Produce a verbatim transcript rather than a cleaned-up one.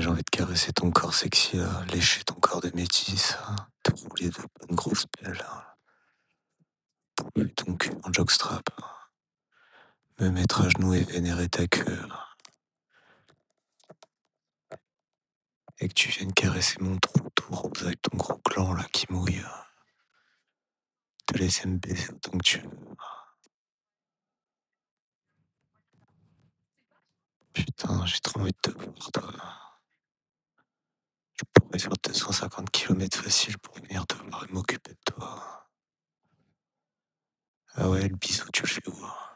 j'ai envie de caresser ton corps sexy, là, lécher ton corps de métisse, hein, te rouler de bonnes grosses pelles, hein, pouler ton cul en jockstrap, hein, me mettre à genoux et vénérer ta queue, hein, et que tu viennes caresser mon trou tout rose avec ton gros gland là qui mouille, hein, te laisser me baiser autant que tu veux. Putain, j'ai trop envie de te voir, toi. Je pourrais faire deux cent cinquante kilomètres facile pour venir te voir et m'occuper de toi. Ah ouais, le bisou, tu le fais où?